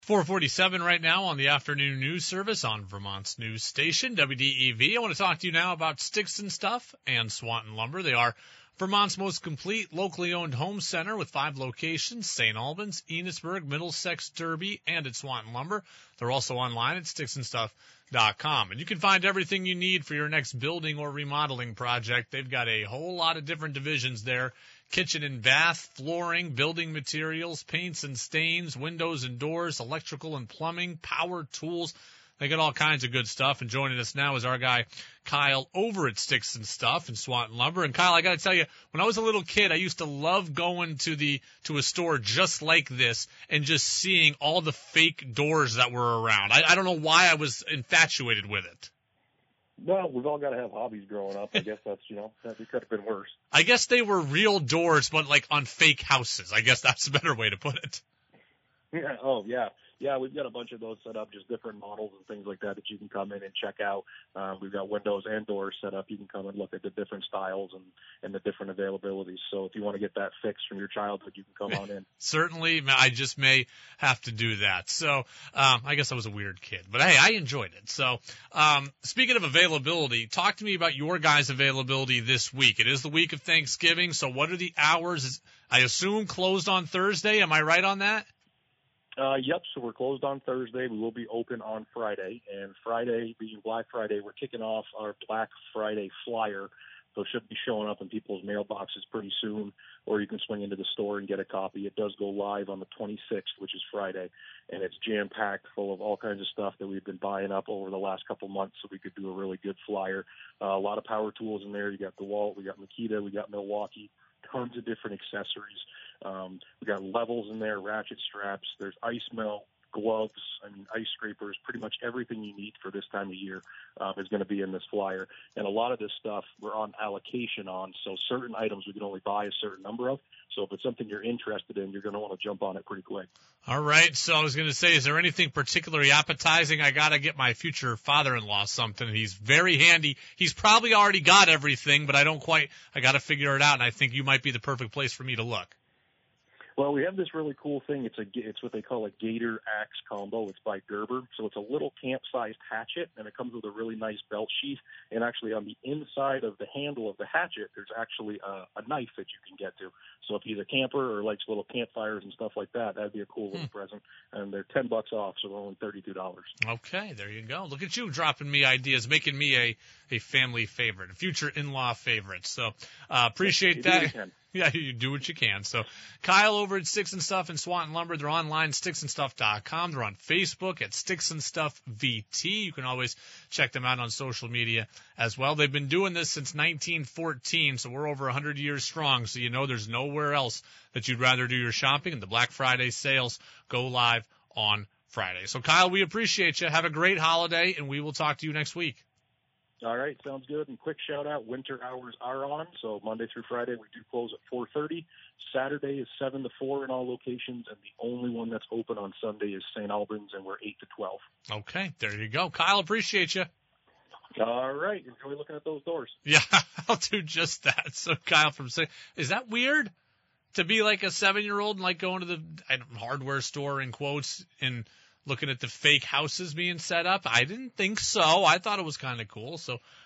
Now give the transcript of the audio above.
4:47 right now on the afternoon news service on Vermont's news station, WDEV. I want to talk to you now about Sticks and Stuff and Swanton Lumber. They are Vermont's most complete locally owned home center with 5 locations: St. Albans, Enosburg, Middlesex, Derby, and at Swanton Lumber. They're also online at sticksandstuff.com. And you can find everything you need for your next building or remodeling project. They've got a whole lot of different divisions there: kitchen and bath, flooring, building materials, paints and stains, windows and doors, electrical and plumbing, power tools. They got all kinds of good stuff. And joining us now is our guy, Kyle, over at Sticks and Stuff and Swanton Lumber. And Kyle, I got to tell you, when I was a little kid, I used to love going to a store just like this and just seeing all the fake doors that were around. I don't know why I was infatuated with it. Well, we've all got to have hobbies growing up. I guess that's, that could have been worse. I guess they were real doors, but like on fake houses. I guess that's a better way to put it. Yeah. Oh, yeah. Yeah, we've got a bunch of those set up, just different models and things like that you can come in and check out. We've got windows and doors set up. You can come and look at the different styles and the different availabilities. So if you want to get that fix from your childhood, you can come on in. Certainly. I just may have to do that. So I guess I was a weird kid. But, hey, I enjoyed it. So speaking of availability, talk to me about your guys' availability this week. It is the week of Thanksgiving, so what are the hours? I assume closed on Thursday. Am I right on that? Yep, so we're closed on Thursday. We will be open on Friday. And Friday, being Black Friday, we're kicking off our Black Friday flyer. So it should be showing up in people's mailboxes pretty soon, or you can swing into the store and get a copy. It does go live on the 26th, which is Friday, and it's jam-packed full of all kinds of stuff that we've been buying up over the last couple months so we could do a really good flyer. A lot of power tools in there. You got DeWalt, we got Makita, we got Milwaukee, tons of different accessories. We got levels in there, ratchet straps. There's ice melt, gloves, ice scrapers. Pretty much everything you need for this time of year is going to be in this flyer. And a lot of this stuff we're on allocation on, so certain items we can only buy a certain number of. So if it's something you're interested in, you're going to want to jump on it pretty quick. All right. So I was going to say, is there anything particularly appetizing? I got to get my future father-in-law something. He's very handy. He's probably already got everything, but I got to figure it out, and I think you might be the perfect place for me to look. Well, we have this really cool thing. It's what they call a Gator Axe combo. It's by Gerber. So it's a little camp-sized hatchet, and it comes with a really nice belt sheath. And actually on the inside of the handle of the hatchet, there's actually a knife that you can get to. So if he's a camper or likes little campfires and stuff like that, that'd be a cool little present. And they're $10 off, so they're only $32. Okay, there you go. Look at you dropping me ideas, making me a family favorite, a future in-law favorite. So appreciate that. Yeah, you do what you can. So Kyle over at Sticks and Stuff and Swanton Lumber. They're online, sticksandstuff.com. They're on Facebook at Sticks and Stuff VT. You can always check them out on social media as well. They've been doing this since 1914, so we're over 100 years strong. So there's nowhere else that you'd rather do your shopping. And the Black Friday sales go live on Friday. So Kyle, we appreciate you. Have a great holiday, and we will talk to you next week. All right, sounds good. And quick shout-out, winter hours are on. So Monday through Friday, we do close at 4:30. Saturday is 7 to 4 in all locations, and the only one that's open on Sunday is St. Albans, and we're 8 to 12. Okay, there you go. Kyle, appreciate you. All right, enjoy looking at those doors. Yeah, I'll do just that. So Kyle is that weird to be like a 7-year-old and like going to the hardware store in quotes and looking at the fake houses being set up? I didn't think so. I thought it was kind of cool. So